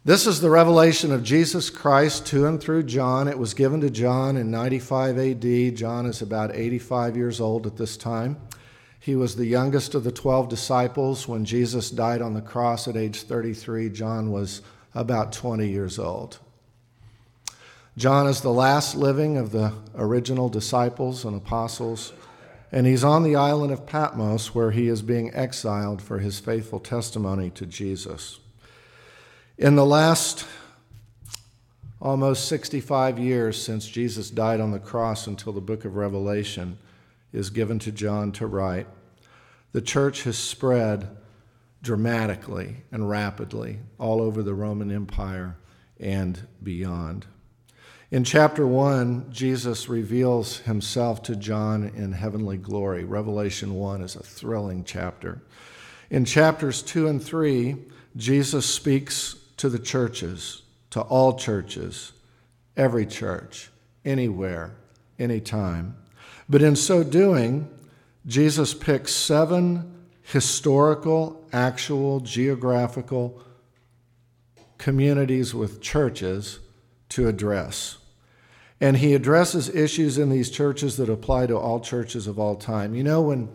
This is the revelation of Jesus Christ to and through John. It was given to John in 95 AD. John is about 85 years old at this time. He was the youngest of the 12 disciples. When Jesus died on the cross at age 33, John was about 20 years old. John is the last living of the original disciples and apostles, and he's on the island of Patmos where he is being exiled for his faithful testimony to Jesus. In the last almost 65 years since Jesus died on the cross until the book of Revelation is given to John to write, the church has spread dramatically and rapidly all over the Roman Empire and beyond. In chapter 1, Jesus reveals himself to John in heavenly glory. Revelation 1 is a thrilling chapter. In chapters 2 and 3, Jesus speaks to the churches, to all churches, every church, anywhere, anytime. But in so doing, Jesus picks 7 historical, actual, geographical communities with churches to address. And he addresses issues in these churches that apply to all churches of all time. You know, when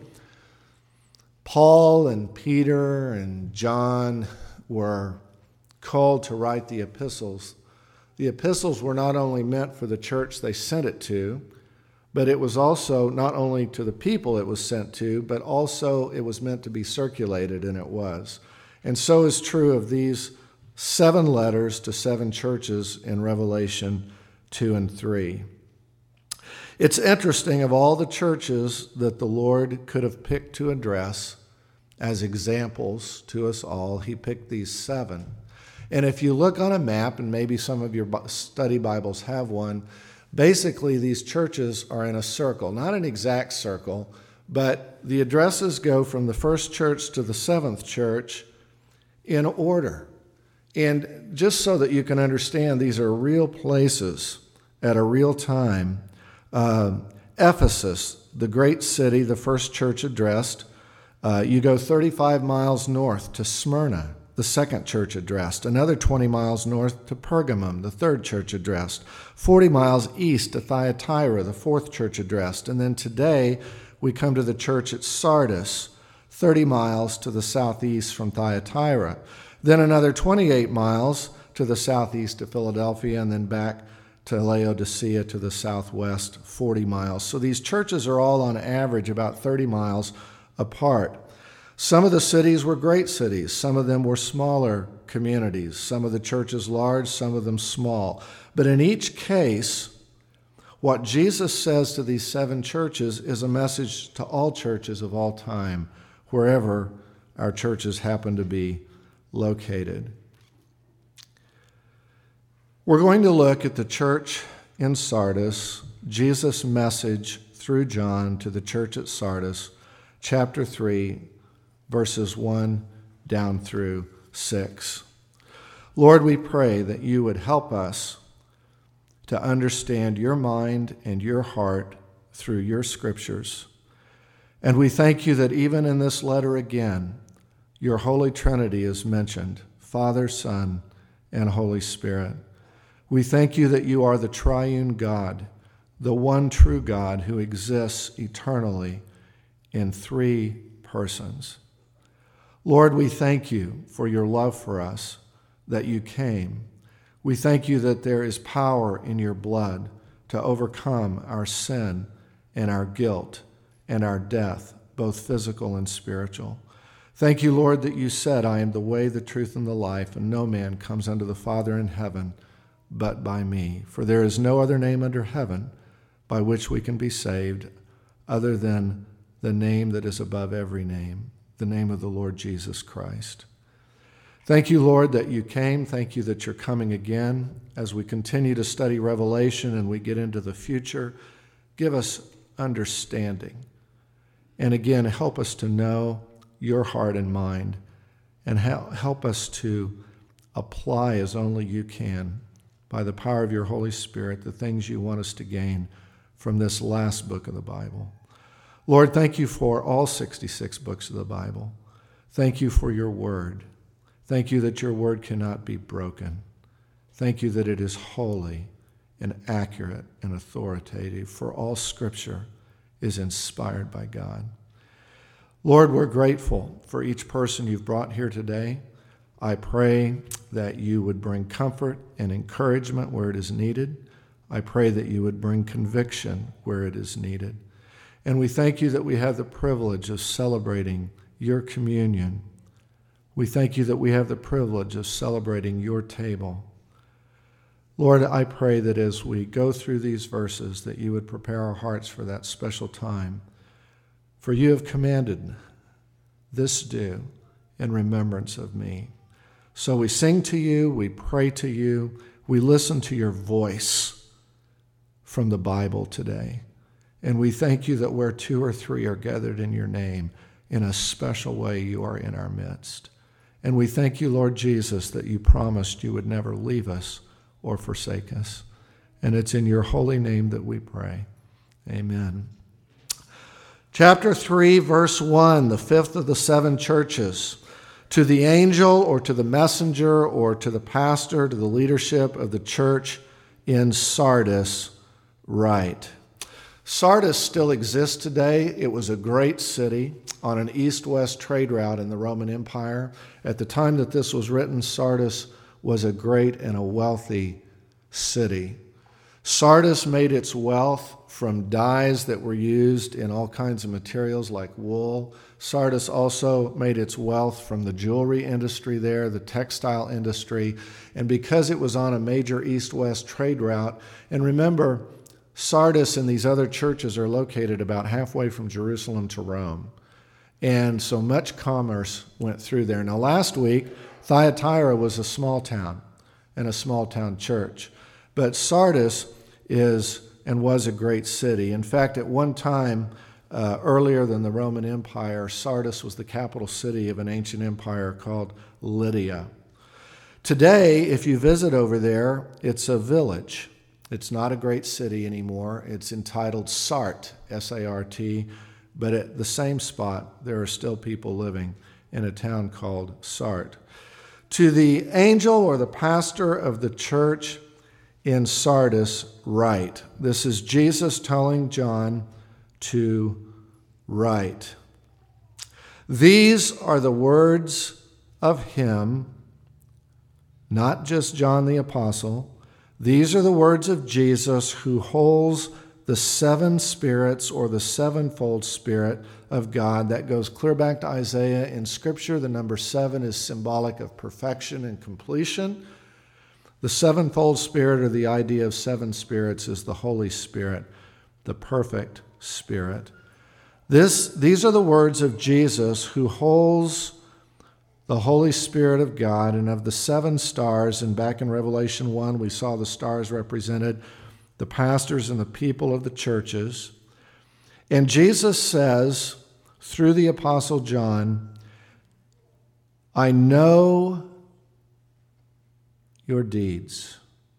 Paul and Peter and John were called to write the epistles were not only meant for the church they sent it to, but it was also not only to the people it was sent to, but also it was meant to be circulated, and it was. And so is true of these 7 letters to 7 churches in Revelation 2 and 3. It's interesting, of all the churches that the Lord could have picked to address as examples to us all, he picked these 7. And if you look on a map, and maybe some of your study Bibles have one, basically these churches are in a circle, not an exact circle, but the addresses go from the first church to the 7th church in order. And just so that you can understand, these are real places at a real time. Ephesus, the great city, the first church addressed. You go 35 miles north to Smyrna, the second church addressed. Another 20 miles north to Pergamum, the third church addressed. 40 miles east to Thyatira, the fourth church addressed. And then today we come to the church at Sardis, 30 miles to the southeast from Thyatira. Then another 28 miles to the southeast to Philadelphia, and then back to Laodicea to the southwest, 40 miles. So these churches are all on average about 30 miles apart. Some of the cities were great cities. Some of them were smaller communities. Some of the churches large, some of them small. But in each case, what Jesus says to these 7 churches is a message to all churches of all time, wherever our churches happen to be located. We're going to look at the church in Sardis, Jesus' message through John to the church at Sardis, chapter 3, verses 1 down through 6. Lord, we pray that you would help us to understand your mind and your heart through your scriptures. And we thank you that even in this letter again, your Holy Trinity is mentioned, Father, Son, and Holy Spirit. We thank you that you are the triune God, the one true God who exists eternally in 3 persons. Lord, we thank you for your love for us, that you came. We thank you that there is power in your blood to overcome our sin and our guilt and our death, both physical and spiritual. Thank you, Lord, that you said, I am the way, the truth, and the life, and no man comes unto the Father in heaven but by me. For there is no other name under heaven by which we can be saved other than the name that is above every name, the name of the Lord Jesus Christ. Thank you, Lord, that you came. Thank you that you're coming again. As we continue to study Revelation and we get into the future, give us understanding. And again, help us to know your heart and mind, and help us to apply as only you can, by the power of your Holy Spirit, the things you want us to gain from this last book of the Bible. Lord, thank you for all 66 books of the Bible. Thank you for your word. Thank you that your word cannot be broken. Thank you that it is holy and accurate and authoritative, for all Scripture is inspired by God. Lord, we're grateful for each person you've brought here today. I pray that you would bring comfort and encouragement where it is needed. I pray that you would bring conviction where it is needed. And we thank you that we have the privilege of celebrating your communion. We thank you that we have the privilege of celebrating your table. Lord, I pray that as we go through these verses, that you would prepare our hearts for that special time. For you have commanded, this do in remembrance of me. So we sing to you, we pray to you, we listen to your voice from the Bible today. And we thank you that where 2 or 3 are gathered in your name, in a special way you are in our midst. And we thank you, Lord Jesus, that you promised you would never leave us or forsake us. And it's in your holy name that we pray. Amen. Chapter 3, verse 1, the fifth of the 7 churches. To the angel or to the messenger or to the pastor, to the leadership of the church in Sardis, write. Sardis still exists today. It was a great city on an east-west trade route in the Roman Empire. At the time that this was written, Sardis was a great and a wealthy city. Sardis made its wealth from dyes that were used in all kinds of materials like wool. Sardis also made its wealth from the jewelry industry there, the textile industry, and because it was on a major east-west trade route, and remember, Sardis and these other churches are located about halfway from Jerusalem to Rome. And so much commerce went through there. Now, last week, Thyatira was a small town and a small town church. But Sardis is and was a great city. In fact, at one time, earlier than the Roman Empire, Sardis was the capital city of an ancient empire called Lydia. Today, if you visit over there, it's a village. It's not a great city anymore. It's entitled Sart, S-A-R-T, but at the same spot, there are still people living in a town called Sart. To the angel or the pastor of the church in Sardis, write. This is Jesus telling John to write. These are the words of him, not just John the Apostle. These are the words of Jesus who holds the 7 spirits or the sevenfold Spirit of God. That goes clear back to Isaiah. In Scripture, the number 7 is symbolic of perfection and completion. The sevenfold Spirit, or the idea of 7 spirits, is the Holy Spirit, the perfect Spirit. These are the words of Jesus who holds the Holy Spirit of God, and of the 7 stars, and back in Revelation 1, we saw the stars represented the pastors and the people of the churches. And Jesus says, through the Apostle John, I know your deeds.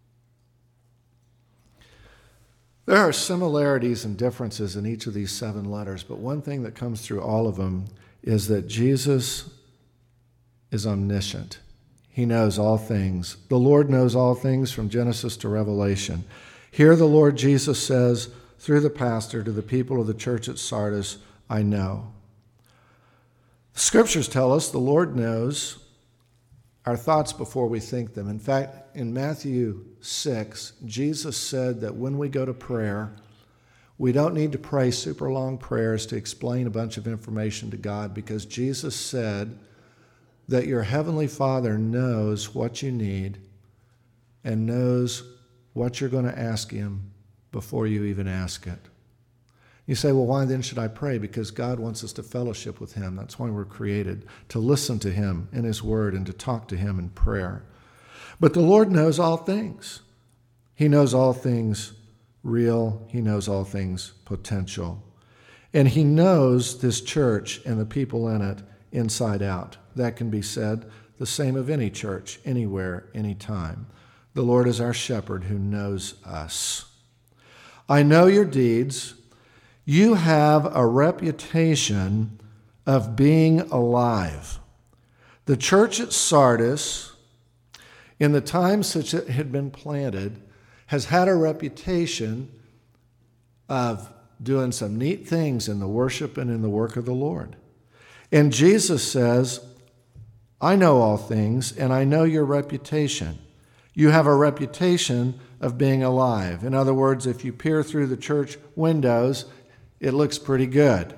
There are similarities and differences in each of these 7 letters, but one thing that comes through all of them is that Jesus is omniscient. He knows all things. The Lord knows all things from Genesis to Revelation. Here the Lord Jesus says, through the pastor to the people of the church at Sardis, I know. The Scriptures tell us the Lord knows our thoughts before we think them. In fact, in Matthew 6, Jesus said that when we go to prayer, we don't need to pray super long prayers to explain a bunch of information to God, because Jesus said that your heavenly Father knows what you need and knows what you're going to ask him before you even ask it. You say, well, why then should I pray? Because God wants us to fellowship with him. That's why we're created, to listen to him in his word and to talk to him in prayer. But the Lord knows all things. He knows all things real. He knows all things potential. And he knows this church and the people in it inside out. That can be said the same of any church, anywhere, anytime. The Lord is our shepherd who knows us. I know your deeds. You have a reputation of being alive. The church at Sardis, in the time since it had been planted, has had a reputation of doing some neat things in the worship and in the work of the Lord. And Jesus says, I know all things, and I know your reputation. You have a reputation of being alive. In other words, if you peer through the church windows, it looks pretty good.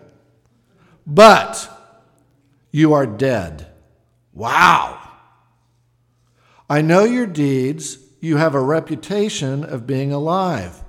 But you are dead. Wow. I know your deeds. You have a reputation of being alive.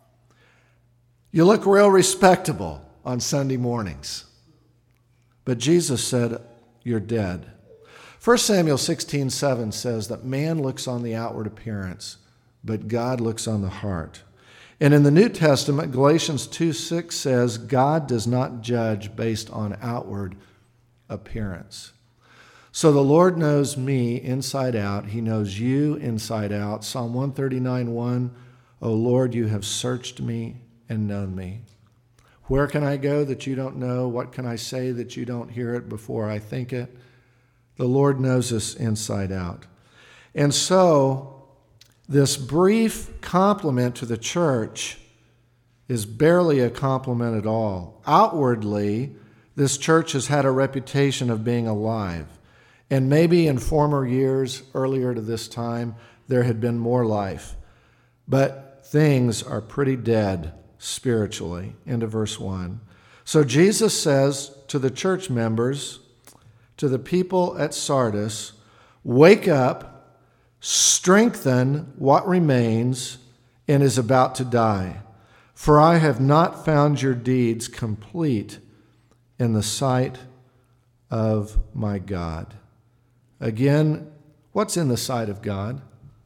You look real respectable on Sunday mornings. But Jesus said, you're dead. 1 Samuel 16:7 says that man looks on the outward appearance, but God looks on the heart. And in the New Testament, Galatians 2:6 says, God does not judge based on outward appearance. So the Lord knows me inside out. He knows you inside out. Psalm 139:1, O Lord, you have searched me and known me. Where can I go that you don't know? What can I say that you don't hear it before I think it? The Lord knows us inside out. And so this brief compliment to the church is barely a compliment at all. Outwardly, this church has had a reputation of being alive. And maybe in former years, earlier to this time, there had been more life. But things are pretty dead spiritually. Into verse 1. So Jesus says to the church members, to the people at Sardis, wake up, strengthen what remains and is about to die. For I have not found your deeds complete in the sight of my God. Again, what's in the sight of God?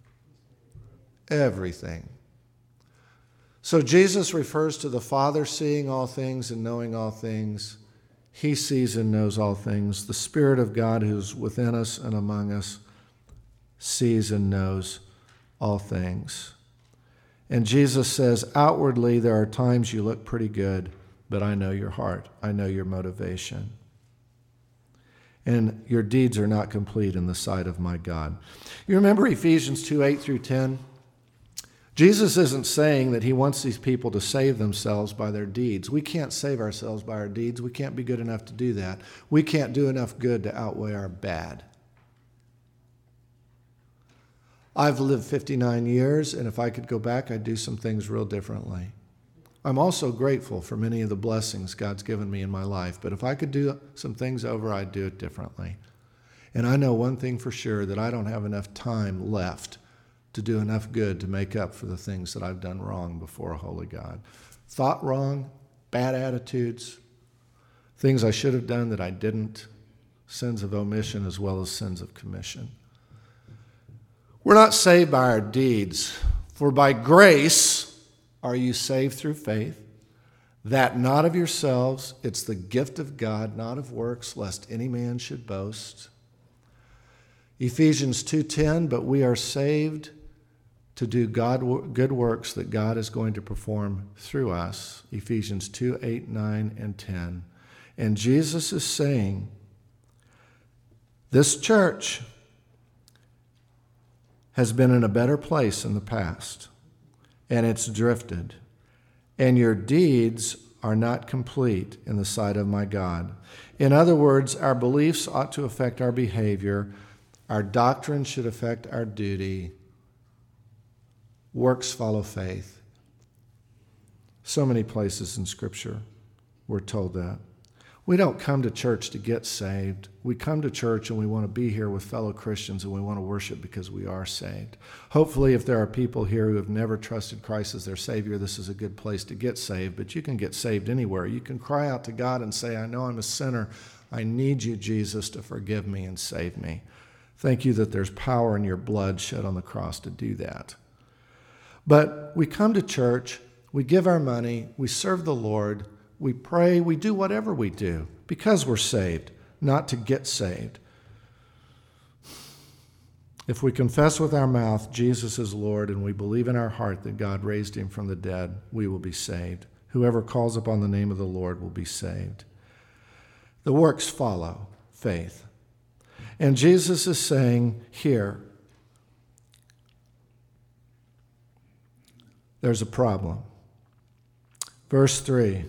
Everything. So Jesus refers to the Father seeing all things and knowing all things. He sees and knows all things. The Spirit of God who's within us and among us sees and knows all things. And Jesus says, outwardly, there are times you look pretty good, but I know your heart. I know your motivation. And your deeds are not complete in the sight of my God. You remember Ephesians 2:8-10? Jesus isn't saying that he wants these people to save themselves by their deeds. We can't save ourselves by our deeds. We can't be good enough to do that. We can't do enough good to outweigh our bad. I've lived 59 years, and if I could go back, I'd do some things real differently. I'm also grateful for many of the blessings God's given me in my life, but if I could do some things over, I'd do it differently. And I know one thing for sure, that I don't have enough time left to do enough good to make up for the things that I've done wrong before a holy God. Thought wrong, bad attitudes, things I should have done that I didn't, sins of omission as well as sins of commission. We're not saved by our deeds, for by grace are you saved through faith, that not of yourselves, it's the gift of God, not of works, lest any man should boast. Ephesians 2:10, but we are saved to do good works that God is going to perform through us. Ephesians 2:8, 9, and 10. And Jesus is saying, this church has been in a better place in the past, and it's drifted. And your deeds are not complete in the sight of my God. In other words, our beliefs ought to affect our behavior. Our doctrine should affect our duty. Works follow faith. So many places in Scripture we're told that. We don't come to church to get saved. We come to church and we want to be here with fellow Christians and we want to worship because we are saved. Hopefully, if there are people here who have never trusted Christ as their Savior, this is a good place to get saved, but you can get saved anywhere. You can cry out to God and say, I know I'm a sinner. I need you, Jesus, to forgive me and save me. Thank you that there's power in your blood shed on the cross to do that. But we come to church, we give our money, we serve the Lord, we pray, we do whatever we do because we're saved, not to get saved. If we confess with our mouth Jesus is Lord and we believe in our heart that God raised him from the dead, we will be saved. Whoever calls upon the name of the Lord will be saved. The works follow faith. And Jesus is saying here, there's a problem. Verse 3.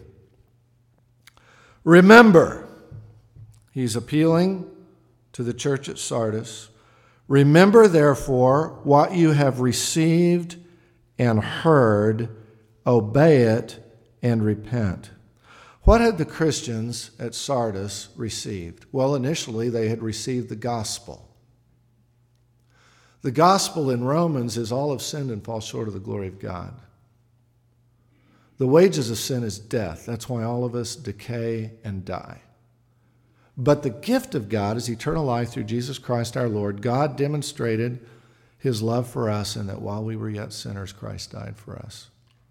Remember, he's appealing to the church at Sardis. Remember, therefore, what you have received and heard, obey it and repent. What had the Christians at Sardis received? Well, initially they had received the gospel. The gospel in Romans is all have sinned and fall short of the glory of God. The wages of sin is death. That's why all of us decay and die. But the gift of God is eternal life through Jesus Christ our Lord. God demonstrated his love for us in that while we were yet sinners, Christ died for us.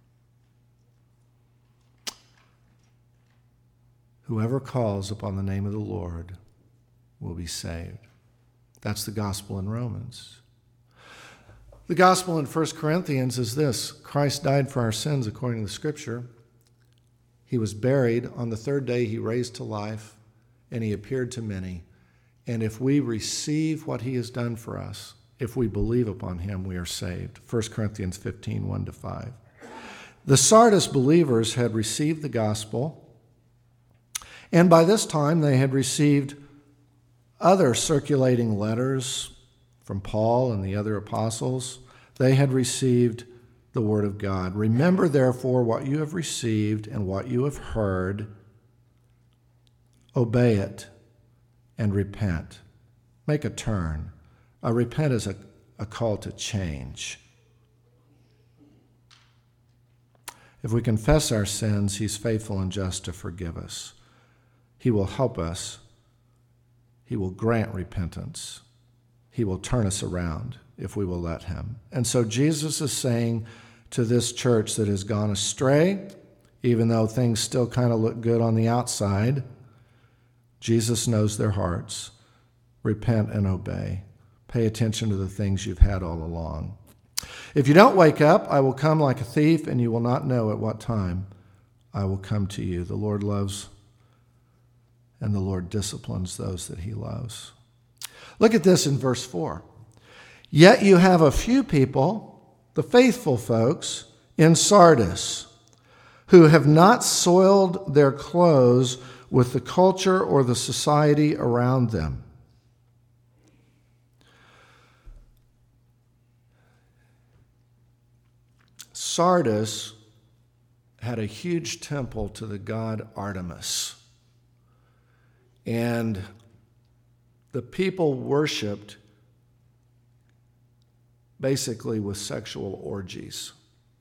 Whoever calls upon the name of the Lord will be saved. That's the gospel in Romans. The gospel in 1 Corinthians is this: Christ died for our sins according to the Scripture. He was buried. On the third day he raised to life, and he appeared to many. And if we receive what he has done for us, if we believe upon him, we are saved. 1 Corinthians 15, 1-5. The Sardis believers had received the gospel, and by this time they had received other circulating letters from Paul and the other apostles. They had received the word of God. Remember, therefore, what you have received and what you have heard. Obey it and repent. Make a turn. Repent is a call to change. If we confess our sins, he's faithful and just to forgive us. He will help us. He will grant repentance. He will turn us around if we will let him. And so Jesus is saying to this church that has gone astray, even though things still kind of look good on the outside, Jesus knows their hearts. Repent and obey. Pay attention to the things you've had all along. If you don't wake up, I will come like a thief, and you will not know at what time I will come to you. The Lord loves and the Lord disciplines those that he loves. Look at this in verse 4. Yet you have a few people, the faithful folks, in Sardis, who have not soiled their clothes with the culture or the society around them. Sardis had a huge temple to the god Artemis. And the people worshiped basically with sexual orgies.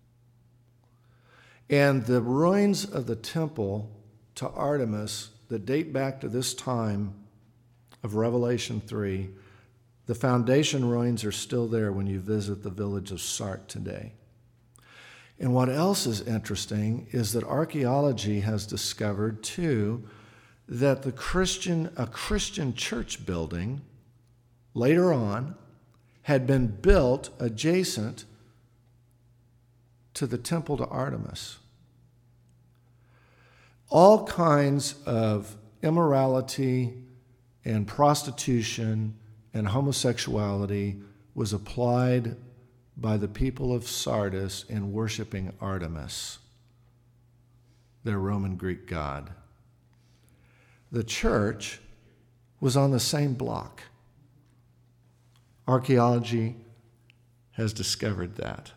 And the ruins of the temple to Artemis that date back to this time of Revelation 3, the foundation ruins are still there when you visit the village of Sart today. And what else is interesting is that archaeology has discovered, too, that a Christian church building later on had been built adjacent to the temple to Artemis. All kinds of immorality and prostitution and homosexuality was applied by the people of Sardis in worshiping Artemis, their Roman Greek god. The church was on the same block. Archaeology has discovered that.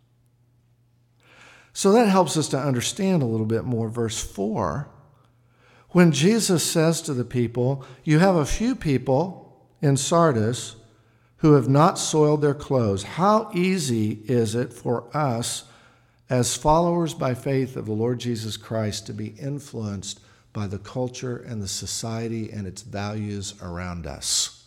So that helps us to understand a little bit more verse 4. When Jesus says to the people, you have a few people in Sardis who have not soiled their clothes. How easy is it for us as followers by faith of the Lord Jesus Christ to be influenced by the culture and the society and its values around us?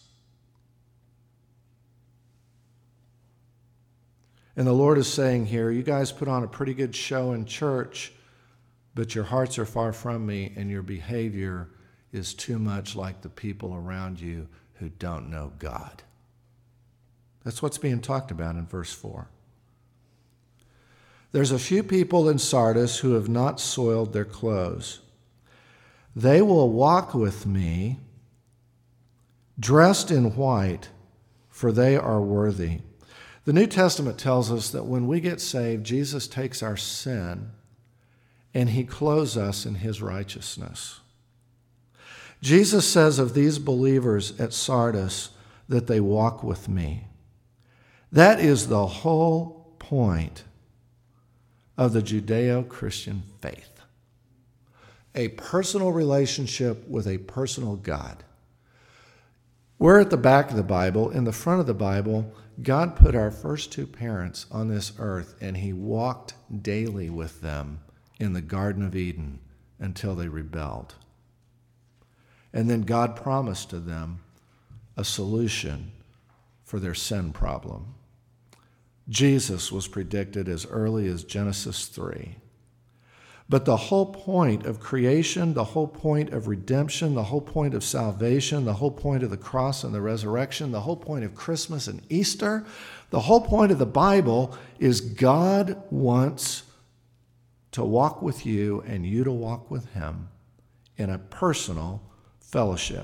And the Lord is saying here, you guys put on a pretty good show in church, but your hearts are far from me and your behavior is too much like the people around you who don't know God. That's what's being talked about in verse 4. There's a few people in Sardis who have not soiled their clothes. They will walk with me, dressed in white, for they are worthy. The New Testament tells us that when we get saved, Jesus takes our sin and he clothes us in his righteousness. Jesus says of these believers at Sardis that they walk with me. That is the whole point of the Judeo-Christian faith. A personal relationship with a personal God. We're at the back of the Bible. In the front of the Bible, God put our first two parents on this earth, and he walked daily with them in the Garden of Eden until they rebelled. And then God promised to them a solution for their sin problem. Jesus was predicted as early as Genesis 3. But the whole point of creation, the whole point of redemption, the whole point of salvation, the whole point of the cross and the resurrection, the whole point of Christmas and Easter, the whole point of the Bible is God wants to walk with you and you to walk with him in a personal fellowship.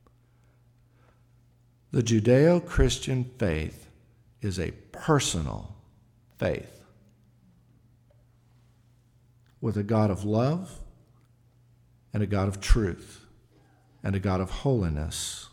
The Judeo-Christian faith is a personal faith with a God of love and a God of truth and a God of holiness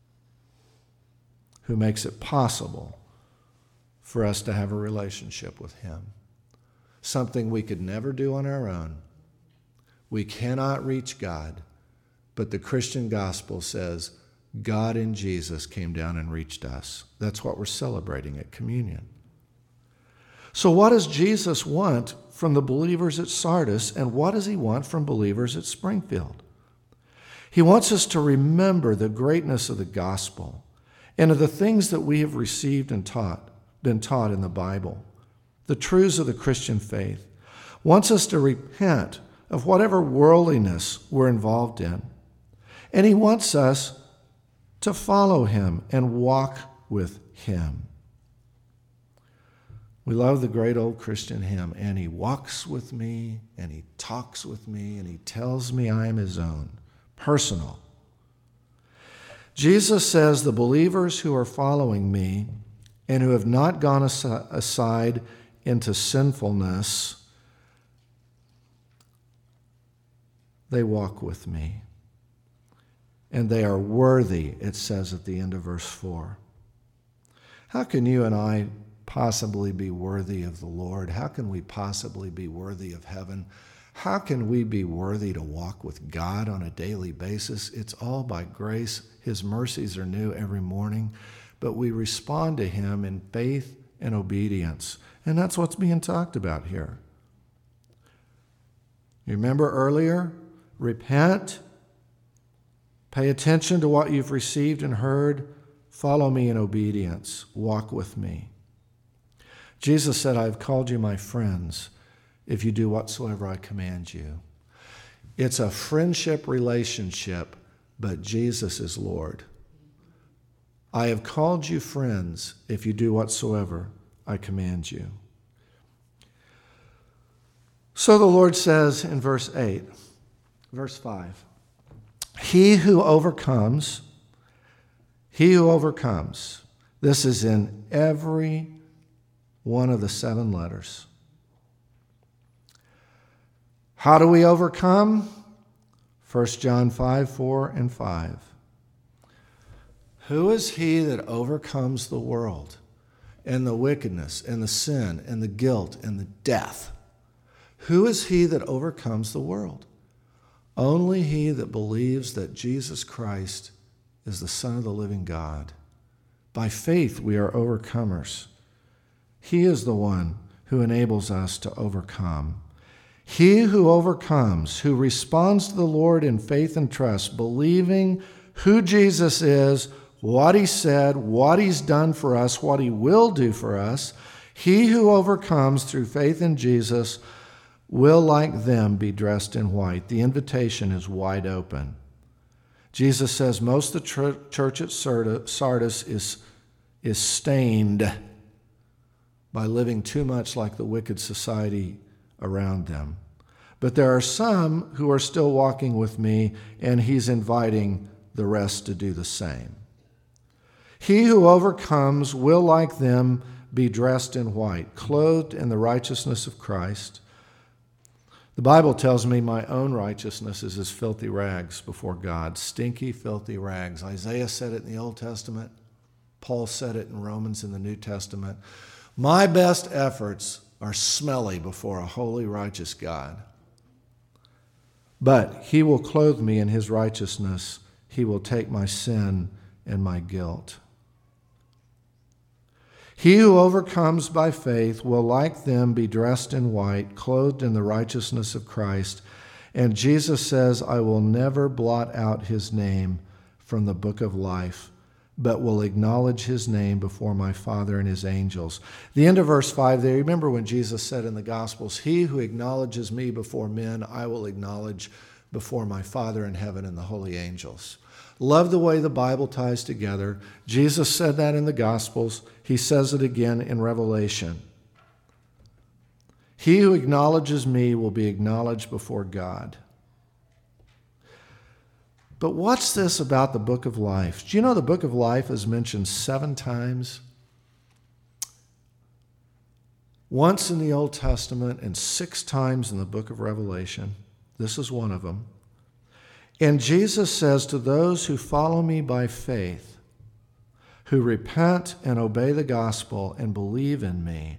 who makes it possible for us to have a relationship with him. Something we could never do on our own. We cannot reach God, but the Christian gospel says God in Jesus came down and reached us. That's what we're celebrating at communion. So what does Jesus want from the believers at Sardis, and what does he want from believers at Springfield? He wants us to remember the greatness of the gospel and of the things that we have received and been taught in the Bible, the truths of the Christian faith. Wants us to repent of whatever worldliness we're involved in. And he wants us to follow him and walk with him. We love the great old Christian hymn, and he walks with me, and he talks with me, and he tells me I am his own. Personal. Jesus says the believers who are following me and who have not gone aside into sinfulness, they walk with me. And they are worthy, it says at the end of verse 4. How can you and I possibly be worthy of the Lord? How can we possibly be worthy of heaven? How can we be worthy to walk with God on a daily basis? It's all by grace. His mercies are new every morning, but we respond to him in faith and obedience. And that's what's being talked about here. You remember earlier? Repent. Pay attention to what you've received and heard. Follow me in obedience. Walk with me. Jesus said, I have called you my friends if you do whatsoever I command you. It's a friendship relationship, but Jesus is Lord. I have called you friends if you do whatsoever I command you. So the Lord says in verse 5, He who overcomes, this is in every one of the 7 letters. How do we overcome? 1 John 5, 4, and 5. Who is he that overcomes the world and the wickedness and the sin and the guilt and the death? Who is he that overcomes the world? Only he that believes that Jesus Christ is the Son of the living God. By faith we are overcomers. He is the one who enables us to overcome. He who overcomes, who responds to the Lord in faith and trust, believing who Jesus is, what he said, what he's done for us, what he will do for us, he who overcomes through faith in Jesus will, like them, be dressed in white. The invitation is wide open. Jesus says most of the church at Sardis is stained by living too much like the wicked society around them. But there are some who are still walking with me, and he's inviting the rest to do the same. He who overcomes will, like them, be dressed in white, clothed in the righteousness of Christ. The Bible tells me my own righteousness is as filthy rags before God, stinky, filthy rags. Isaiah said it in the Old Testament. Paul said it in Romans in the New Testament. My best efforts are smelly before a holy, righteous God. But he will clothe me in his righteousness. He will take my sin and my guilt. He who overcomes by faith will, like them, be dressed in white, clothed in the righteousness of Christ. And Jesus says, I will never blot out his name from the book of life, but will acknowledge his name before my Father and his angels. The end of verse 5 there, remember when Jesus said in the Gospels, he who acknowledges me before men, I will acknowledge before my Father in heaven and the holy angels. Love the way the Bible ties together. Jesus said that in the Gospels. He says it again in Revelation. He who acknowledges me will be acknowledged before God. But what's this about the book of life? Do you know the book of life is mentioned 7 times? Once in the Old Testament and 6 times in the book of Revelation. This is one of them. And Jesus says to those who follow me by faith, who repent and obey the gospel and believe in me,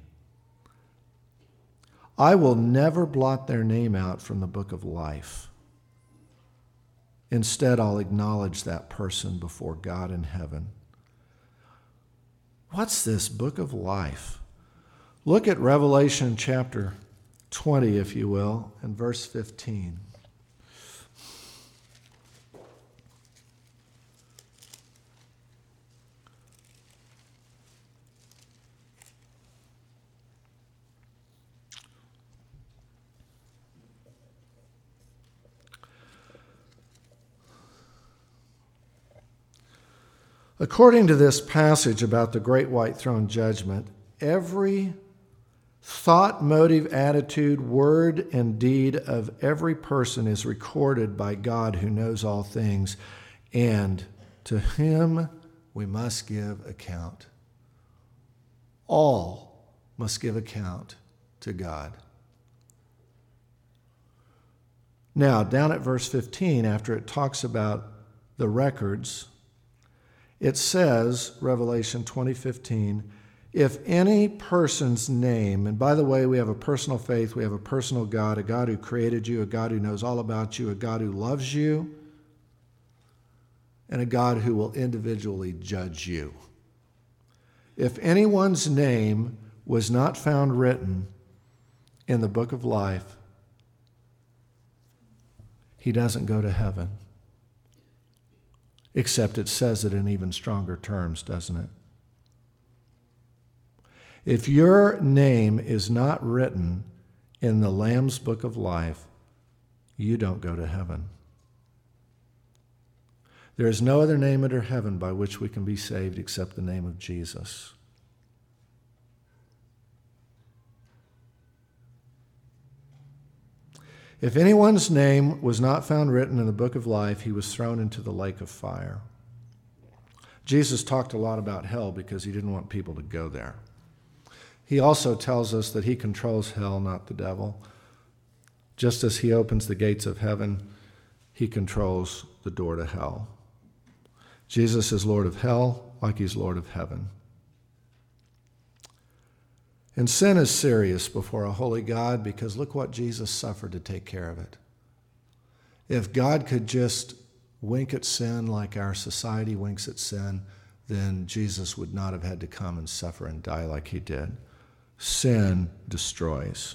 I will never blot their name out from the book of life. Instead, I'll acknowledge that person before God in heaven. What's this book of life? Look at Revelation chapter 20, if you will, and verse 15. According to this passage about the great white throne judgment, every thought, motive, attitude, word, and deed of every person is recorded by God who knows all things, and to him we must give account. All must give account to God. Now, down at verse 15, after it talks about the records, it says, Revelation 20:15, if any person's name, and by the way, we have a personal faith, we have a personal God, a God who created you, a God who knows all about you, a God who loves you, and a God who will individually judge you. If anyone's name was not found written in the book of life, he doesn't go to heaven. Except it says it in even stronger terms, doesn't it? If your name is not written in the Lamb's book of life, you don't go to heaven. There is no other name under heaven by which we can be saved except the name of Jesus. If anyone's name was not found written in the book of life, he was thrown into the lake of fire. Jesus talked a lot about hell because he didn't want people to go there. He also tells us that he controls hell, not the devil. Just as he opens the gates of heaven, he controls the door to hell. Jesus is Lord of hell like he's Lord of heaven. And sin is serious before a holy God because look what Jesus suffered to take care of it. If God could just wink at sin like our society winks at sin, then Jesus would not have had to come and suffer and die like he did. Sin destroys.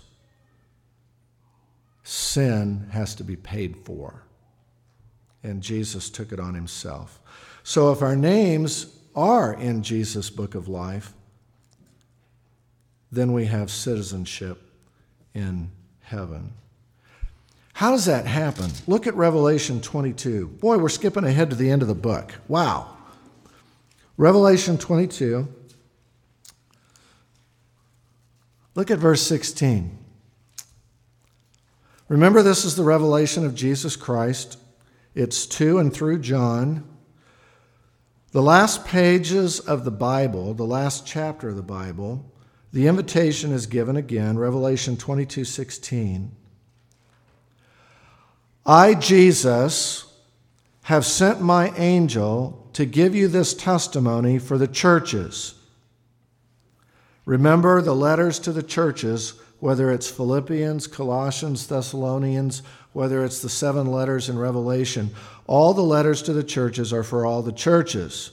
Sin has to be paid for. And Jesus took it on himself. So if our names are in Jesus' book of life, then we have citizenship in heaven. How does that happen? Look at Revelation 22. Boy, we're skipping ahead to the end of the book. Wow. Revelation 22. Look at verse 16. Remember, this is the revelation of Jesus Christ. It's to and through John. The last pages of the Bible, the last chapter of the Bible, the invitation is given again, Revelation 22:16. I, Jesus, have sent my angel to give you this testimony for the churches. Remember the letters to the churches, whether it's Philippians, Colossians, Thessalonians, whether it's the 7 letters in Revelation, all the letters to the churches are for all the churches.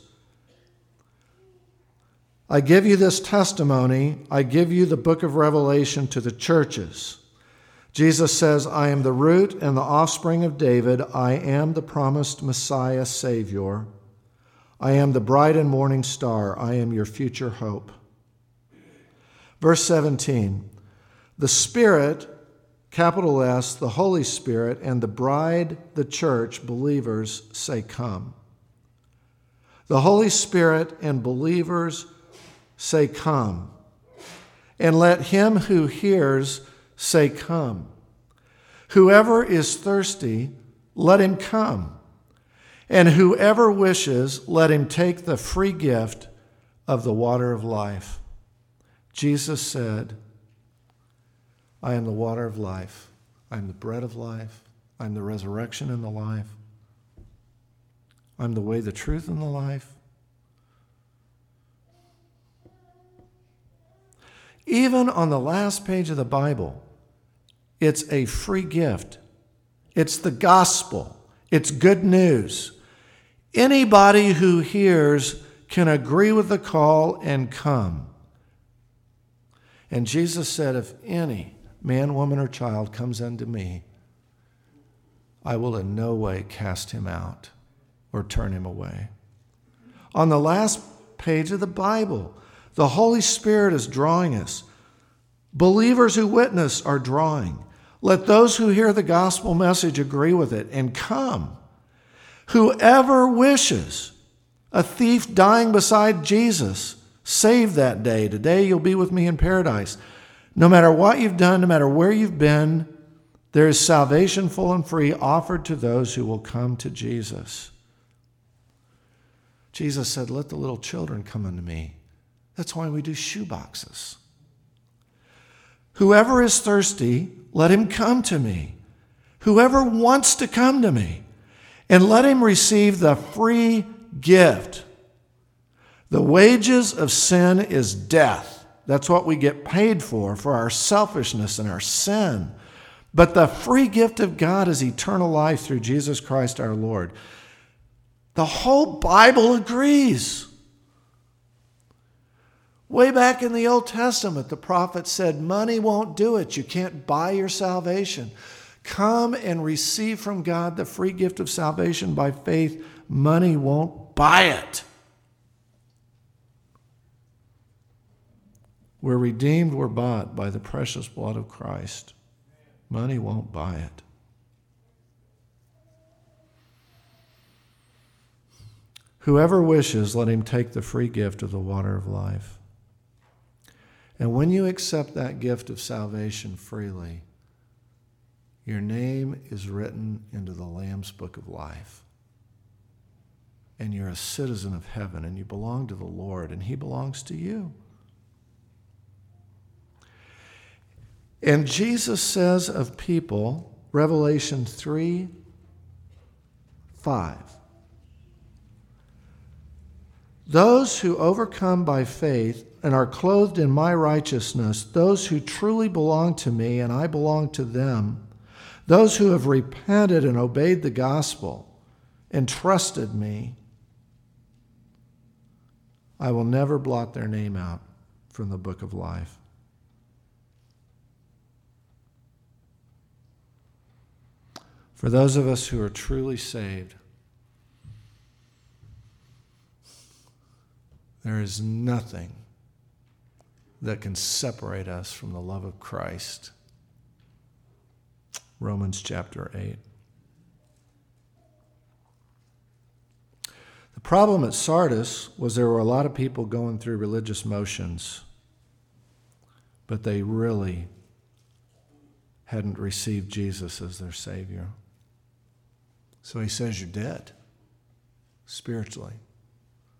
I give you this testimony. I give you the book of Revelation to the churches. Jesus says, I am the root and the offspring of David. I am the promised Messiah, Savior. I am the bright and morning star. I am your future hope. Verse 17, the Spirit, capital S, the Holy Spirit, and the bride, the church, believers, say, come. The Holy Spirit and believers say, come. And let him who hears say, come. Whoever is thirsty, let him come. And whoever wishes, let him take the free gift of the water of life. Jesus said, I am the water of life. I am the bread of life. I am the resurrection and the life. I'm the way, the truth, and the life. Even on the last page of the Bible, it's a free gift. It's the gospel. It's good news. Anybody who hears can agree with the call and come. And Jesus said, if any man, woman, or child comes unto me, I will in no way cast him out or turn him away. On the last page of the Bible, the Holy Spirit is drawing us. Believers who witness are drawing. Let those who hear the gospel message agree with it and come. Whoever wishes, a thief dying beside Jesus, saved that day. Today you'll be with me in paradise. No matter what you've done, no matter where you've been, there is salvation full and free offered to those who will come to Jesus. Jesus said, let the little children come unto me. That's why we do shoe boxes. Whoever is thirsty, let him come to me. Whoever wants to come to me, and let him receive the free gift. The wages of sin is death. That's what we get paid for our selfishness and our sin. But the free gift of God is eternal life through Jesus Christ our Lord. The whole Bible agrees. Way back in the Old Testament, the prophet said, money won't do it. You can't buy your salvation. Come and receive from God the free gift of salvation by faith. Money won't buy it. We're redeemed, we're bought by the precious blood of Christ. Money won't buy it. Whoever wishes, let him take the free gift of the water of life. And when you accept that gift of salvation freely, your name is written into the Lamb's Book of Life. And you're a citizen of heaven, and you belong to the Lord, and he belongs to you. And Jesus says of people, Revelation 3:5, those who overcome by faith and are clothed in my righteousness, those who truly belong to me and I belong to them, those who have repented and obeyed the gospel and trusted me, I will never blot their name out from the book of life. For those of us who are truly saved, there is nothing that can separate us from the love of Christ. Romans chapter 8. The problem at Sardis was there were a lot of people going through religious motions, but they really hadn't received Jesus as their Savior. So he says, you're dead spiritually.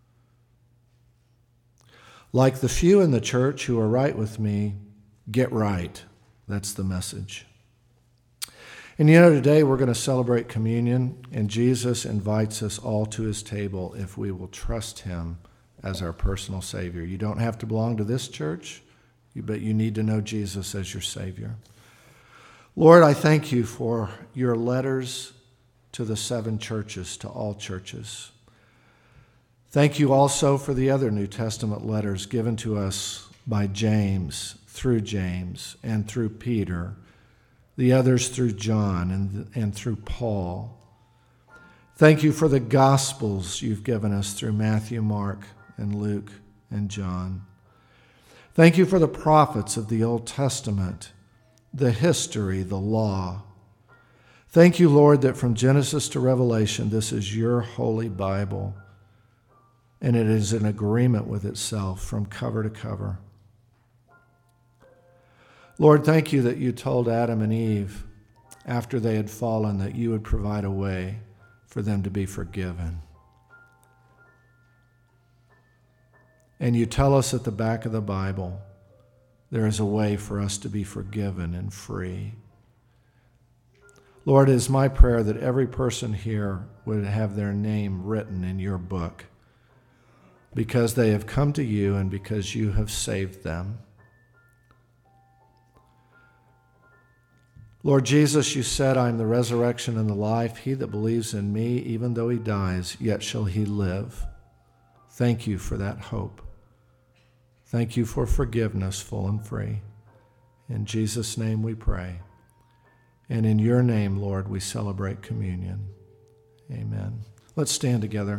Like the few in the church who are right with me, get right. That's the message. And today we're going to celebrate communion, and Jesus invites us all to his table if we will trust him as our personal Savior. You don't have to belong to this church, but you need to know Jesus as your Savior. Lord, I thank you for your letters to the 7 churches, to all churches. Thank you also for the other New Testament letters given to us by James, and through Peter, the others through John and through Paul. Thank you for the Gospels you've given us through Matthew, Mark, and Luke, and John. Thank you for the prophets of the Old Testament, the history, the law. Thank you, Lord, that from Genesis to Revelation, this is your holy Bible, and it is in agreement with itself from cover to cover. Lord, thank you that you told Adam and Eve after they had fallen that you would provide a way for them to be forgiven. And you tell us at the back of the Bible there is a way for us to be forgiven and free. Lord, it is my prayer that every person here would have their name written in your book because they have come to you and because you have saved them. Lord Jesus, you said, I am the resurrection and the life. He that believes in me, even though he dies, yet shall he live. Thank you for that hope. Thank you for forgiveness, full and free. In Jesus' name we pray. And in your name, Lord, we celebrate communion. Amen. Let's stand together.